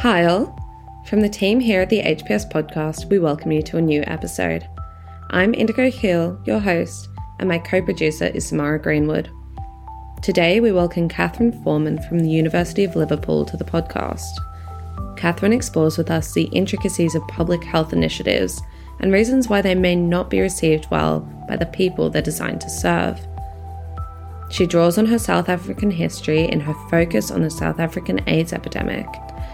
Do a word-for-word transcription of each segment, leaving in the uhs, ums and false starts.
Hi all. From the team here at the H P S podcast, we welcome you to a new episode. I'm Indigo Hill, your host, and my co-producer is Samara Greenwood. Today we welcome Catherine Foreman from the University of Liverpool to the podcast. Catherine explores with us the intricacies of public health initiatives and reasons why they may not be received well by the people they're designed to serve. She draws on her South African history in her focus on the South African AIDS epidemic,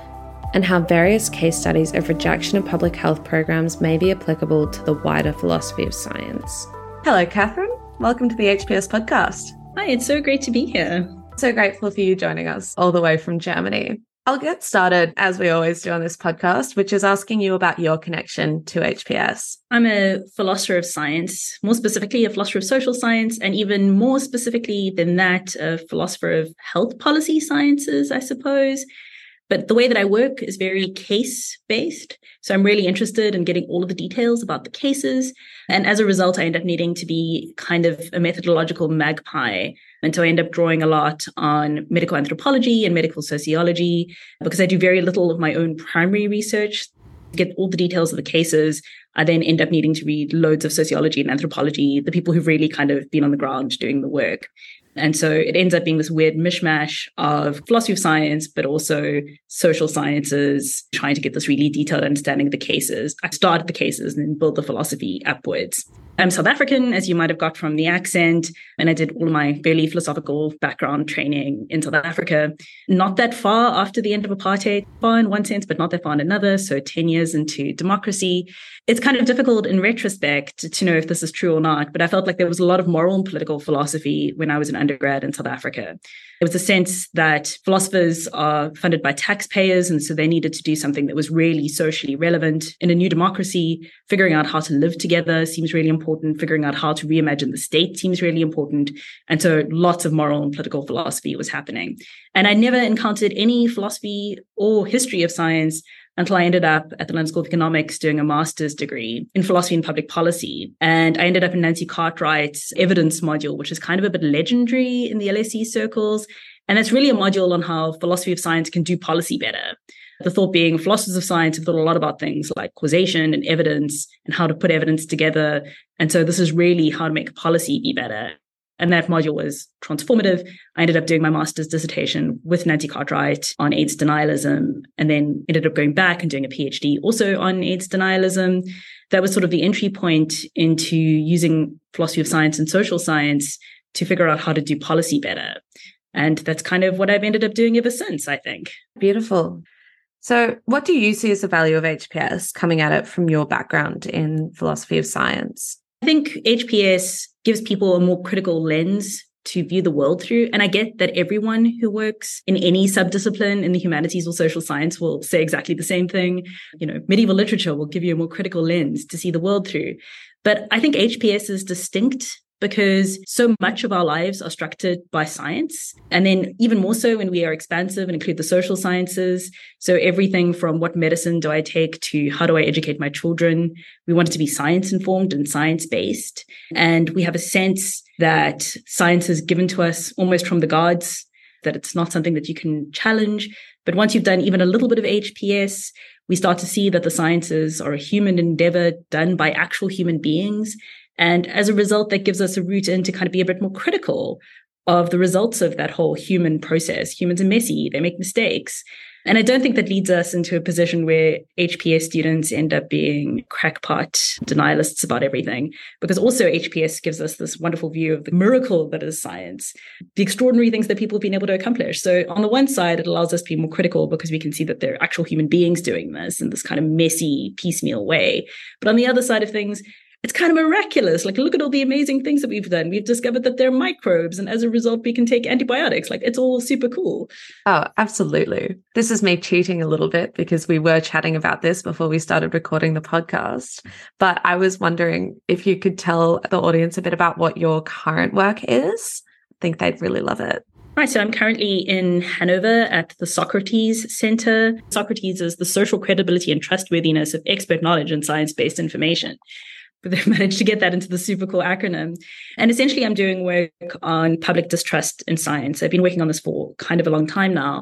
and how various case studies of rejection of public health programs may be applicable to the wider philosophy of science. Hello, Catherine. Welcome to the H P S podcast. Hi, it's so great to be here. So grateful for you joining us all the way from Germany. I'll get started, as we always do on this podcast, which is asking you about your connection to H P S. I'm a philosopher of science, more specifically a philosopher of social science, and even more specifically than that, a philosopher of health policy sciences, I suppose. But the way that I work is very case-based. So I'm really interested in getting all of the details about the cases. And as a result, I end up needing to be kind of a methodological magpie. And so I end up drawing a lot on medical anthropology and medical sociology because I do very little of my own primary research. To get all the details of the cases, I then end up needing to read loads of sociology and anthropology, the people who've really kind of been on the ground doing the work. And so it ends up being this weird mishmash of philosophy of science, but also social sciences, trying to get this really detailed understanding of the cases. I start at the cases and then build the philosophy upwards. I'm South African, as you might have got from the accent, and I did all of my fairly philosophical background training in South Africa. Not that far after the end of apartheid, far in one sense, but not that far in another, so ten years into democracy. It's kind of difficult in retrospect to, to know if this is true or not, but I felt like there was a lot of moral and political philosophy when I was an undergrad in South Africa. There was a sense that philosophers are funded by taxpayers, and so they needed to do something that was really socially relevant. In a new democracy, figuring out how to live together seems really important. Figuring out how to reimagine the state seems really important. And so lots of moral and political philosophy was happening. And I never encountered any philosophy or history of science until I ended up at the London School of Economics doing a master's degree in philosophy and public policy. And I ended up in Nancy Cartwright's evidence module, which is kind of a bit legendary in the L S E circles. And it's really a module on how philosophy of science can do policy better. The thought being philosophers of science have thought a lot about things like causation and evidence and how to put evidence together. And so this is really how to make policy be better. And that module was transformative. I ended up doing my master's dissertation with Nancy Cartwright on AIDS denialism, and then ended up going back and doing a PhD also on AIDS denialism. That was sort of the entry point into using philosophy of science and social science to figure out how to do policy better. And that's kind of what I've ended up doing ever since, I think. Beautiful. So what do you see as the value of H P S coming at it from your background in philosophy of science? I think H P S gives people a more critical lens to view the world through. And I get that everyone who works in any subdiscipline in the humanities or social science will say exactly the same thing. You know, medieval literature will give you a more critical lens to see the world through. But I think H P S is distinct because so much of our lives are structured by science. And then even more so when we are expansive and include the social sciences. So everything from what medicine do I take to how do I educate my children? We want it to be science informed and science based. And we have a sense that science is given to us almost from the gods, that it's not something that you can challenge. But once you've done even a little bit of H P S, we start to see that the sciences are a human endeavor done by actual human beings. And as a result, that gives us a route in to kind of be a bit more critical of the results of that whole human process. Humans are messy, they make mistakes. And I don't think that leads us into a position where H P S students end up being crackpot denialists about everything, because also H P S gives us this wonderful view of the miracle that is science, the extraordinary things that people have been able to accomplish. So on the one side, it allows us to be more critical because we can see that they're actual human beings doing this in this kind of messy, piecemeal way. But on the other side of things, it's kind of miraculous. Like, look at all the amazing things that we've done. We've discovered that they're microbes, and as a result, we can take antibiotics. Like, it's all super cool. Oh, absolutely. This is me cheating a little bit because we were chatting about this before we started recording the podcast. But I was wondering if you could tell the audience a bit about what your current work is. I think they'd really love it. Right, so I'm currently in Hanover at the Socrates Center. Socrates is the social credibility and trustworthiness of expert knowledge and science-based information. But they've managed to get that into the super cool acronym. And essentially, I'm doing work on public distrust in science. I've been working on this for kind of a long time now.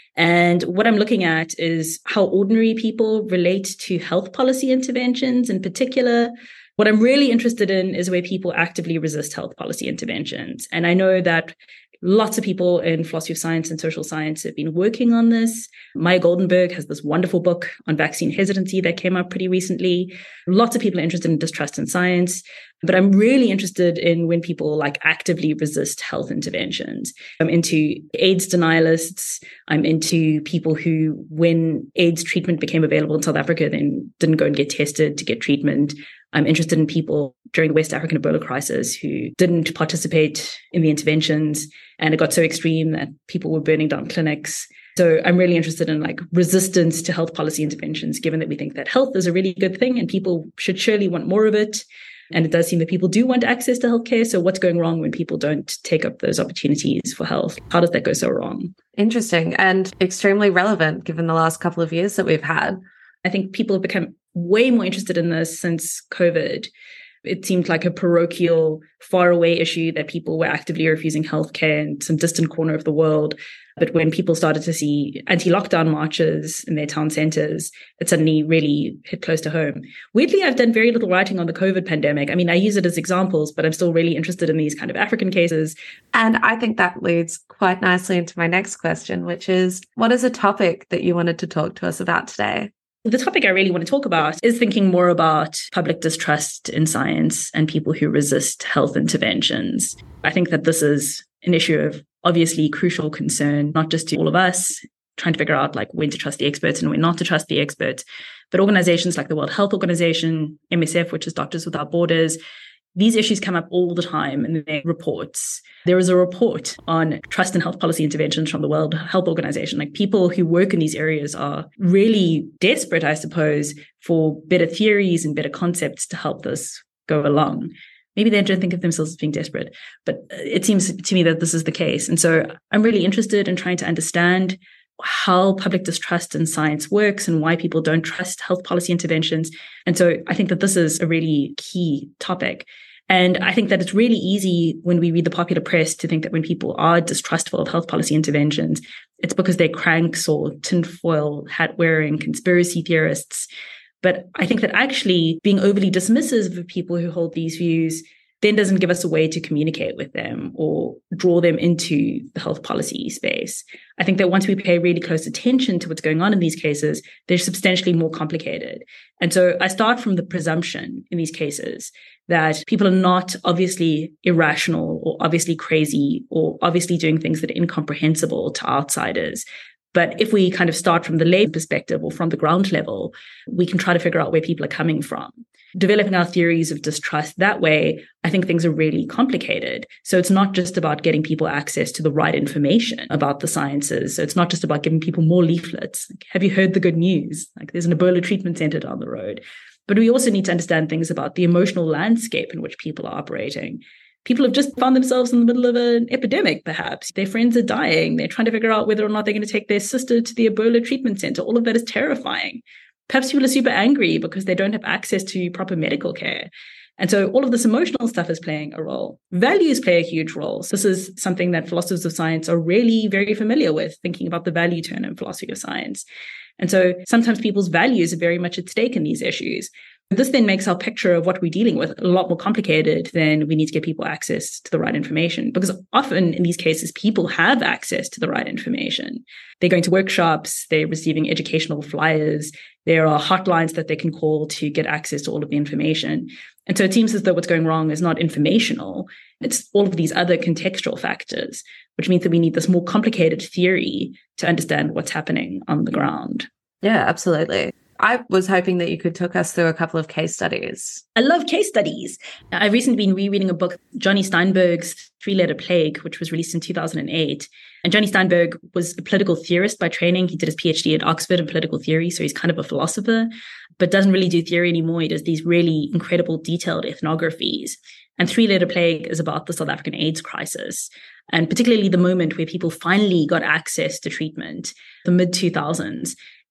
And what I'm looking at is how ordinary people relate to health policy interventions in particular. What I'm really interested in is where people actively resist health policy interventions. And I know that lots of people in philosophy of science and social science have been working on this. Maya Goldenberg has this wonderful book on vaccine hesitancy that came out pretty recently. Lots of people are interested in distrust in science, but I'm really interested in when people like actively resist health interventions. I'm into AIDS denialists. I'm into people who, when AIDS treatment became available in South Africa, then didn't go and get tested to get treatment. I'm interested in people during the West African Ebola crisis who didn't participate in the interventions, and it got so extreme that people were burning down clinics. So I'm really interested in like resistance to health policy interventions, given that we think that health is a really good thing and people should surely want more of it. And it does seem that people do want access to healthcare. So what's going wrong when people don't take up those opportunities for health? How does that go so wrong? Interesting and extremely relevant given the last couple of years that we've had. I think people have become way more interested in this since COVID. It seemed like a parochial, faraway issue that people were actively refusing healthcare in some distant corner of the world. But when people started to see anti-lockdown marches in their town centers, it suddenly really hit close to home. Weirdly, I've done very little writing on the COVID pandemic. I mean, I use it as examples, but I'm still really interested in these kind of African cases. And I think that leads quite nicely into my next question, which is, what is a topic that you wanted to talk to us about today? The topic I really want to talk about is thinking more about public distrust in science and people who resist health interventions. I think that this is an issue of obviously crucial concern, not just to all of us trying to figure out like when to trust the experts and when not to trust the experts, but organizations like the World Health Organization, M S F, which is Doctors Without Borders. These issues come up all the time in their reports. There is a report on trust in health policy interventions from the World Health Organization. Like people who work in these areas are really desperate, I suppose, for better theories and better concepts to help this go along. Maybe they don't think of themselves as being desperate, but it seems to me that this is the case. And so I'm really interested in trying to understand how public distrust in science works and why people don't trust health policy interventions. And so I think that this is a really key topic. And I think that it's really easy when we read the popular press to think that when people are distrustful of health policy interventions, it's because they're cranks or tinfoil hat-wearing conspiracy theorists. But I think that actually being overly dismissive of people who hold these views then doesn't give us a way to communicate with them or draw them into the health policy space. I think that once we pay really close attention to what's going on in these cases, they're substantially more complicated. And so I start from the presumption in these cases that people are not obviously irrational or obviously crazy or obviously doing things that are incomprehensible to outsiders. But if we kind of start from the lay perspective or from the ground level, we can try to figure out where people are coming from. Developing our theories of distrust that way, I think things are really complicated. So it's not just about getting people access to the right information about the sciences. So it's not just about giving people more leaflets. Like, have you heard the good news? Like there's an Ebola treatment center down the road. But we also need to understand things about the emotional landscape in which people are operating. People have just found themselves in the middle of an epidemic, perhaps. Their friends are dying. They're trying to figure out whether or not they're going to take their sister to the Ebola treatment center. All of that is terrifying. Perhaps people are super angry because they don't have access to proper medical care. And so all of this emotional stuff is playing a role. Values play a huge role. So this is something that philosophers of science are really very familiar with, thinking about the value turn in philosophy of science. And so sometimes people's values are very much at stake in these issues. This then makes our picture of what we're dealing with a lot more complicated than we need to get people access to the right information. Because often in these cases, people have access to the right information. They're going to workshops, they're receiving educational flyers, there are hotlines that they can call to get access to all of the information. And so it seems as though what's going wrong is not informational, it's all of these other contextual factors, which means that we need this more complicated theory to understand what's happening on the ground. Yeah, absolutely. I was hoping that you could talk us through a couple of case studies. I love case studies. I've recently been rereading a book, Johnny Steinberg's Three-Letter Plague, which was released in two thousand eight. And Johnny Steinberg was a political theorist by training. He did his PhD at Oxford in political theory, so he's kind of a philosopher, but doesn't really do theory anymore. He does these really incredible detailed ethnographies. And Three-Letter Plague is about the South African AIDS crisis, and particularly the moment where people finally got access to treatment, the mid two thousands.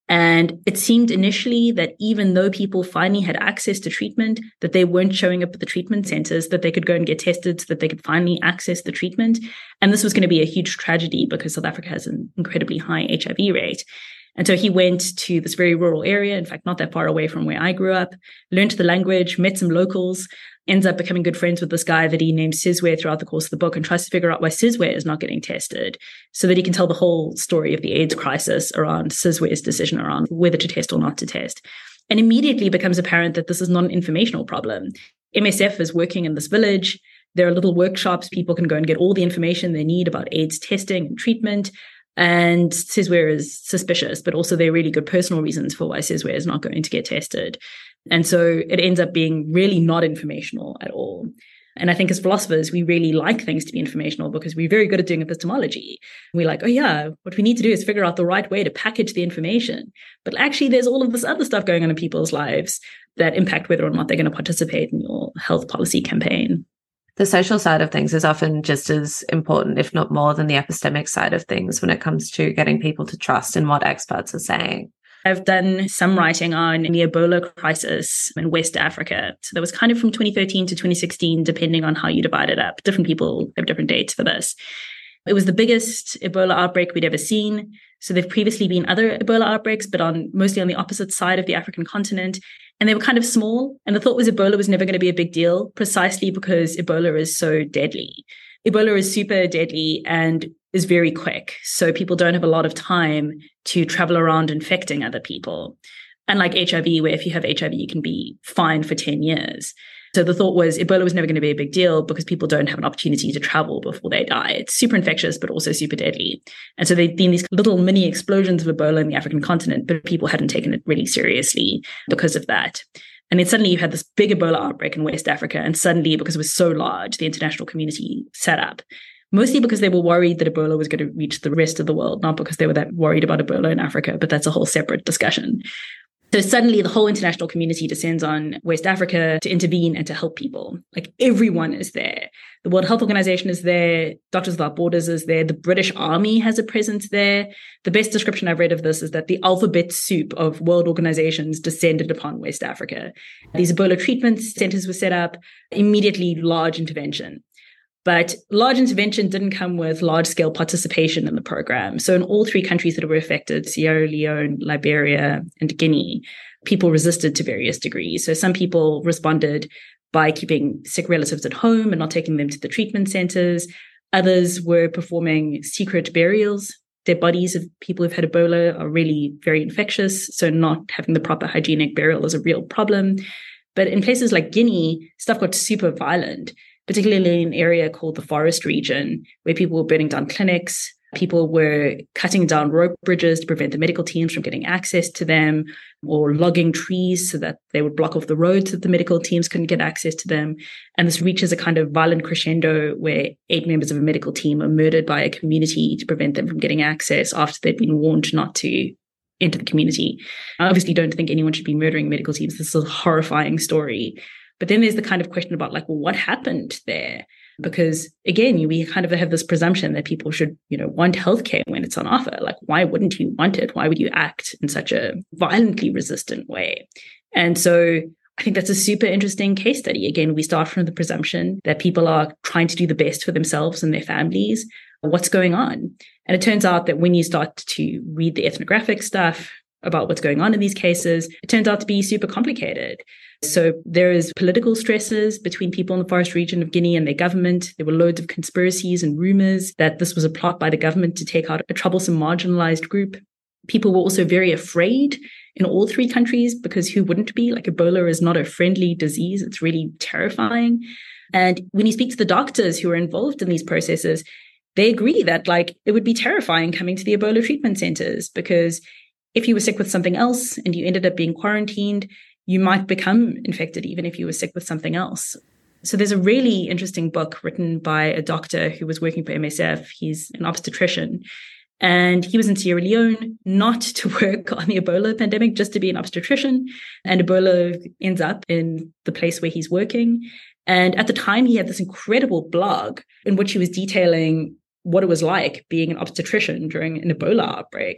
And it seemed initially that even though people finally had access to treatment, that they weren't showing up at the treatment centers, that they could go and get tested so that they could finally access the treatment. And this was going to be a huge tragedy because South Africa has an incredibly high H I V rate. And so he went to this very rural area, in fact, not that far away from where I grew up, learned the language, met some locals, ends up becoming good friends with this guy that he named Sizwe throughout the course of the book, and tries to figure out why Sizwe is not getting tested so that he can tell the whole story of the AIDS crisis around Sizwe's decision around whether to test or not to test. And immediately becomes apparent that this is not an informational problem. M S F is working in this village. There are little workshops. People can go and get all the information they need about AIDS testing and treatment. And Sizwe is suspicious, but also there are really good personal reasons for why Sizwe is not going to get tested. And so it ends up being really not informational at all. And I think as philosophers, we really like things to be informational because we're very good at doing epistemology. We're like, oh yeah, what we need to do is figure out the right way to package the information. But actually, there's all of this other stuff going on in people's lives that impact whether or not they're going to participate in your health policy campaign. The social side of things is often just as important, if not more, than the epistemic side of things when it comes to getting people to trust in what experts are saying. I've done some writing on the Ebola crisis in West Africa. So that was kind of from twenty thirteen to twenty sixteen, depending on how you divide it up. Different people have different dates for this. It was the biggest Ebola outbreak we'd ever seen. So there've previously been other Ebola outbreaks, but on mostly on the opposite side of the African continent. And they were kind of small. And the thought was Ebola was never going to be a big deal, precisely because Ebola is so deadly. Ebola is super deadly and is very quick. So people don't have a lot of time to travel around infecting other people. Unlike H I V, where if you have H I V, you can be fined for ten years. So the thought was Ebola was never going to be a big deal because people don't have an opportunity to travel before they die. It's super infectious, but also super deadly. And so there'd been these little mini explosions of Ebola in the African continent, but people hadn't taken it really seriously because of that. And then suddenly you had this big Ebola outbreak in West Africa. And suddenly, because it was so large, the international community sat up, mostly because they were worried that Ebola was going to reach the rest of the world, not because they were that worried about Ebola in Africa, but that's a whole separate discussion. So suddenly the whole international community descends on West Africa to intervene and to help people. Like everyone is there. The World Health Organization is there. Doctors Without Borders is there. The British Army has a presence there. The best description I've read of this is that the alphabet soup of world organizations descended upon West Africa. These Ebola treatment centers were set up, immediately large intervention. But large intervention didn't come with large-scale participation in the program. So in all three countries that were affected, Sierra Leone, Liberia, and Guinea, people resisted to various degrees. So some people responded by keeping sick relatives at home and not taking them to the treatment centers. Others were performing secret burials. Dead bodies of people who've had Ebola are really very infectious, so not having the proper hygienic burial is a real problem. But in places like Guinea, stuff got super violent, particularly in an area called the forest region, where people were burning down clinics. People were cutting down rope bridges to prevent the medical teams from getting access to them, or logging trees so that they would block off the roads so that the medical teams couldn't get access to them. And this reaches a kind of violent crescendo where eight members of a medical team are murdered by a community to prevent them from getting access after they'd been warned not to enter the community. I obviously don't think anyone should be murdering medical teams. This is a horrifying story. But then there's the kind of question about like, well, what happened there? Because again, we kind of have this presumption that people should, you know, want healthcare when it's on offer. Like, why wouldn't you want it? Why would you act in such a violently resistant way? And so I think that's a super interesting case study. Again, we start from the presumption that people are trying to do the best for themselves and their families. What's going on? And it turns out that when you start to read the ethnographic stuff about what's going on in these cases, it turns out to be super complicated. So there is political stresses between people in the forest region of Guinea and their government. There were loads of conspiracies and rumors that this was a plot by the government to take out a troublesome marginalized group. People were also very afraid in all three countries because who wouldn't be? Like Ebola is not a friendly disease. It's really terrifying. And when you speak to the doctors who are involved in these processes, they agree that like it would be terrifying coming to the Ebola treatment centers because if you were sick with something else and you ended up being quarantined, you might become infected even if you were sick with something else. So there's a really interesting book written by a doctor who was working for M S F. He's an obstetrician. And he was in Sierra Leone, not to work on the Ebola pandemic, just to be an obstetrician. And Ebola ends up in the place where he's working. And at the time, he had this incredible blog in which he was detailing what it was like being an obstetrician during an Ebola outbreak.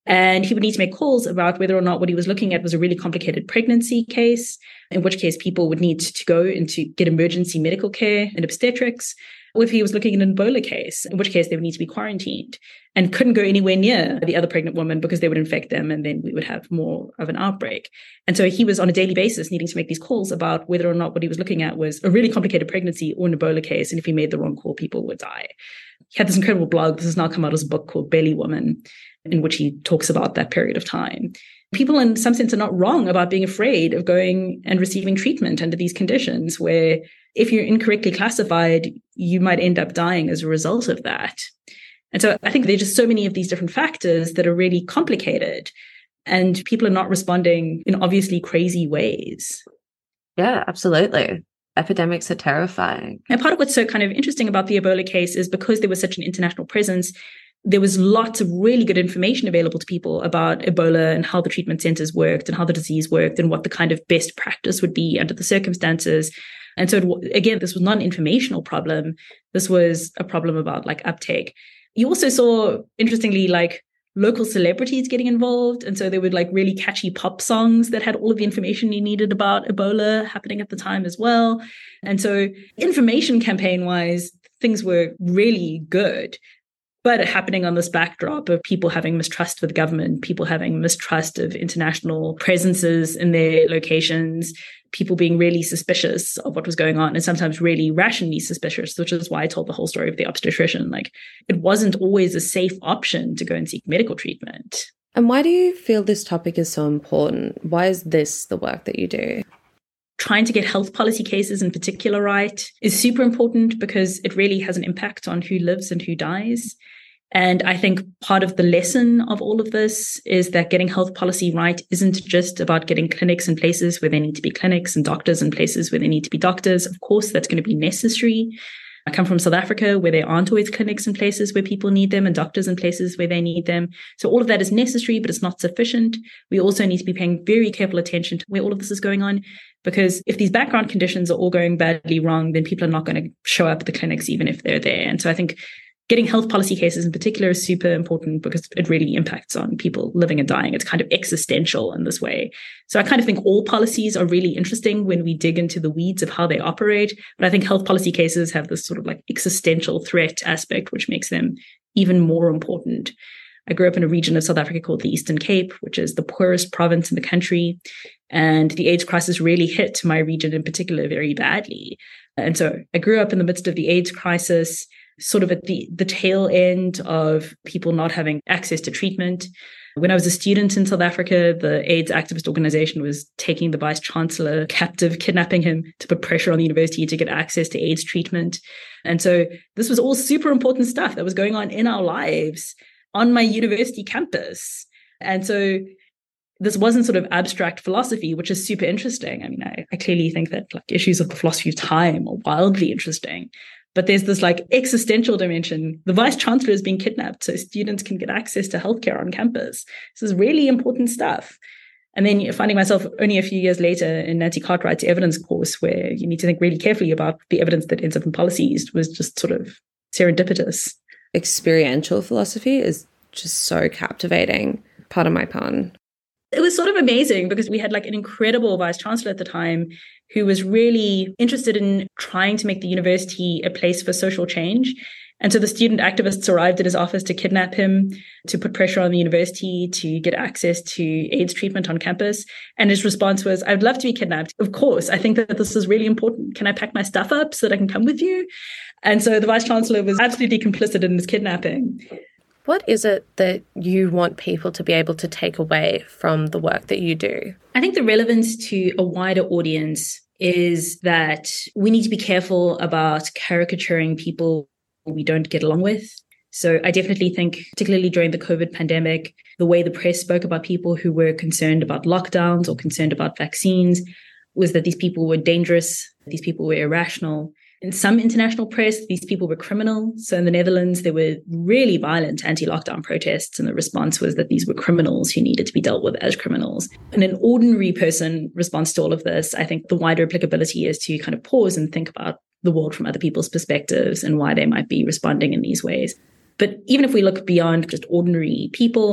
And he would need to make calls about whether or not what he was looking at was a really complicated pregnancy case, in which case people would need to go and to get emergency medical care and obstetrics, or if he was looking at an Ebola case, in which case they would need to be quarantined and couldn't go anywhere near the other pregnant woman because they would infect them and then we would have more of an outbreak. And so he was on a daily basis needing to make these calls about whether or not what he was looking at was a really complicated pregnancy or an Ebola case. And if he made the wrong call, people would die. He had this incredible blog. This has now come out as a book called Belly Woman, in which he talks about that period of time. People in some sense are not wrong about being afraid of going and receiving treatment under these conditions where if you're incorrectly classified, you might end up dying as a result of that. And so I think there's just so many of these different factors that are really complicated and people are not responding in obviously crazy ways. Yeah, absolutely. Epidemics are terrifying. And part of what's so kind of interesting about the Ebola case is because there was such an international presence, there was lots of really good information available to people about Ebola and how the treatment centers worked and how the disease worked and what the kind of best practice would be under the circumstances. And so, it, again, this was not an informational problem. This was a problem about like uptake. You also saw, interestingly, like local celebrities getting involved. And so there were like really catchy pop songs that had all of the information you needed about Ebola happening at the time as well. And so information campaign wise, things were really good. But happening on this backdrop of people having mistrust for the government, people having mistrust of international presences in their locations, people being really suspicious of what was going on and sometimes really rationally suspicious, which is why I told the whole story of the obstetrician. Like, it wasn't always a safe option to go and seek medical treatment. And why do you feel this topic is so important? Why is this the work that you do? Trying to get health policy cases in particular right is super important because it really has an impact on who lives and who dies. And I think part of the lesson of all of this is that getting health policy right isn't just about getting clinics in places where they need to be clinics and doctors in places where they need to be doctors. Of course, that's going to be necessary. I come from South Africa where there aren't always clinics in places where people need them and doctors in places where they need them. So all of that is necessary, but it's not sufficient. We also need to be paying very careful attention to where all of this is going on, because if these background conditions are all going badly wrong, then people are not going to show up at the clinics even if they're there. And so I think getting health policy cases in particular is super important because it really impacts on people living and dying. It's kind of existential in this way. So I kind of think all policies are really interesting when we dig into the weeds of how they operate. But I think health policy cases have this sort of like existential threat aspect, which makes them even more important. I grew up in a region of South Africa called the Eastern Cape, which is the poorest province in the country. And the AIDS crisis really hit my region in particular very badly. And so I grew up in the midst of the AIDS crisis, sort of at the, the tail end of people not having access to treatment. When I was a student in South Africa, the AIDS activist organization was taking the vice chancellor captive, kidnapping him to put pressure on the university to get access to AIDS treatment. And so this was all super important stuff that was going on in our lives on my university campus. And so this wasn't sort of abstract philosophy, which is super interesting. I mean, I, I clearly think that like issues of the philosophy of time are wildly interesting. But there's this like existential dimension. The vice chancellor is being kidnapped so students can get access to healthcare on campus. This is really important stuff. And then you're finding myself only a few years later in Nancy Cartwright's evidence course, where you need to think really carefully about the evidence that ends up in policies was just sort of serendipitous. Experiential philosophy is just so captivating. Pardon my pun. It was sort of amazing because we had like an incredible vice chancellor at the time who was really interested in trying to make the university a place for social change. And so the student activists arrived at his office to kidnap him, to put pressure on the university to get access to AIDS treatment on campus. And his response was, I'd love to be kidnapped. Of course, I think that this is really important. Can I pack my stuff up so that I can come with you? And so the vice chancellor was absolutely complicit in this kidnapping. What is it that you want people to be able to take away from the work that you do? I think the relevance to a wider audience is that we need to be careful about caricaturing people we don't get along with. So I definitely think, particularly during the COVID pandemic, the way the press spoke about people who were concerned about lockdowns or concerned about vaccines was that these people were dangerous, these people were irrational. In some international press, these people were criminal. So in the Netherlands, there were really violent anti-lockdown protests, and the response was that these were criminals who needed to be dealt with as criminals. And an ordinary person response to all of this, I think the wider applicability is to kind of pause and think about the world from other people's perspectives and why they might be responding in these ways. But even if we look beyond just ordinary people,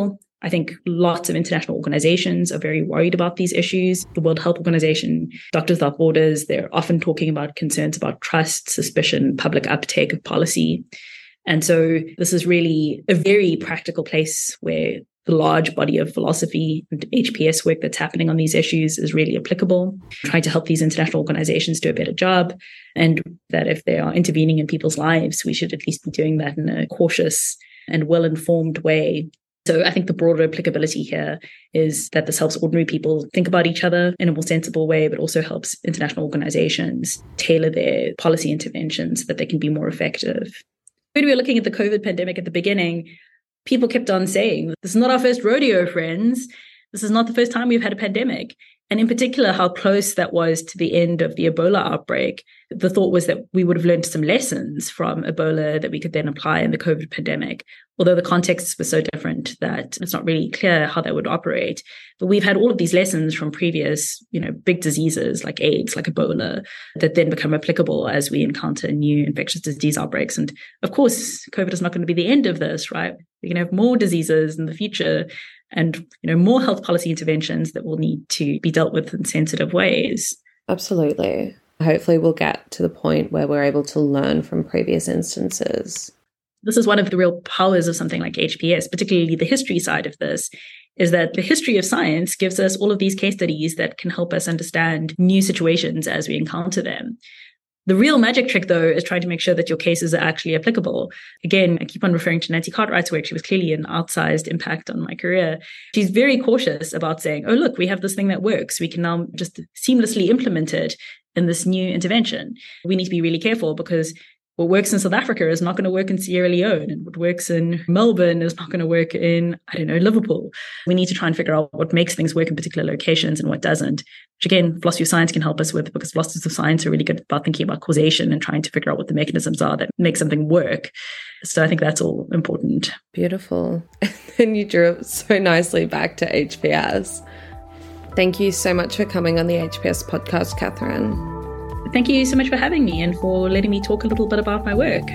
I think lots of international organizations are very worried about these issues. The World Health Organization, Doctors Without Borders, they're often talking about concerns about trust, suspicion, public uptake of policy. And so this is really a very practical place where the large body of philosophy and H P S work that's happening on these issues is really applicable, trying to help these international organizations do a better job. And that if they are intervening in people's lives, we should at least be doing that in a cautious and well-informed way. So I think the broader applicability here is that this helps ordinary people think about each other in a more sensible way, but also helps international organizations tailor their policy interventions so that they can be more effective. When we were looking at the COVID pandemic at the beginning, people kept on saying, this is not our first rodeo, friends. This is not the first time we've had a pandemic. And in particular, how close that was to the end of the Ebola outbreak. The thought was that we would have learned some lessons from Ebola that we could then apply in the COVID pandemic, although the contexts were so different that it's not really clear how that would operate. But we've had all of these lessons from previous, you know, big diseases like AIDS, like Ebola, that then become applicable as we encounter new infectious disease outbreaks. And of course, COVID is not going to be the end of this, right? We're going to have more diseases in the future, and you know, more health policy interventions that will need to be dealt with in sensitive ways. Absolutely. Hopefully we'll get to the point where we're able to learn from previous instances. This is one of the real powers of something like H P S, particularly the history side of this, is that the history of science gives us all of these case studies that can help us understand new situations as we encounter them. The real magic trick, though, is trying to make sure that your cases are actually applicable. Again, I keep on referring to Nancy Cartwright's work. She was clearly an outsized impact on my career. She's very cautious about saying, oh, look, we have this thing that works. We can now just seamlessly implement it in this new intervention. We need to be really careful because what works in South Africa is not going to work in Sierra Leone, and what works in Melbourne is not going to work in, I don't know, Liverpool. We need to try and figure out what makes things work in particular locations and what doesn't, which again, philosophy of science can help us with, because philosophers of science are really good about thinking about causation and trying to figure out what the mechanisms are that make something work. So I think that's all important. Beautiful. And then you drew it so nicely back to H P S. Thank you so much for coming on the H P S podcast, Catherine. Thank you so much for having me and for letting me talk a little bit about my work.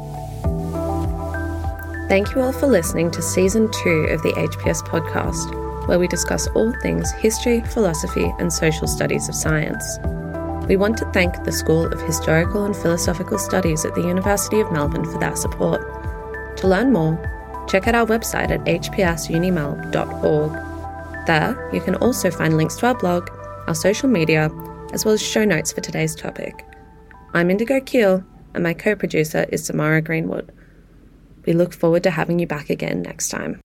Thank you all for listening to Season two of the H P S podcast, where we discuss all things history, philosophy, and social studies of science. We want to thank the School of Historical and Philosophical Studies at the University of Melbourne for that support. To learn more, check out our website at h p s unimel dot org. There, you can also find links to our blog, our social media, as well as show notes for today's topic. I'm Indigo Keel, and my co-producer is Samara Greenwood. We look forward to having you back again next time.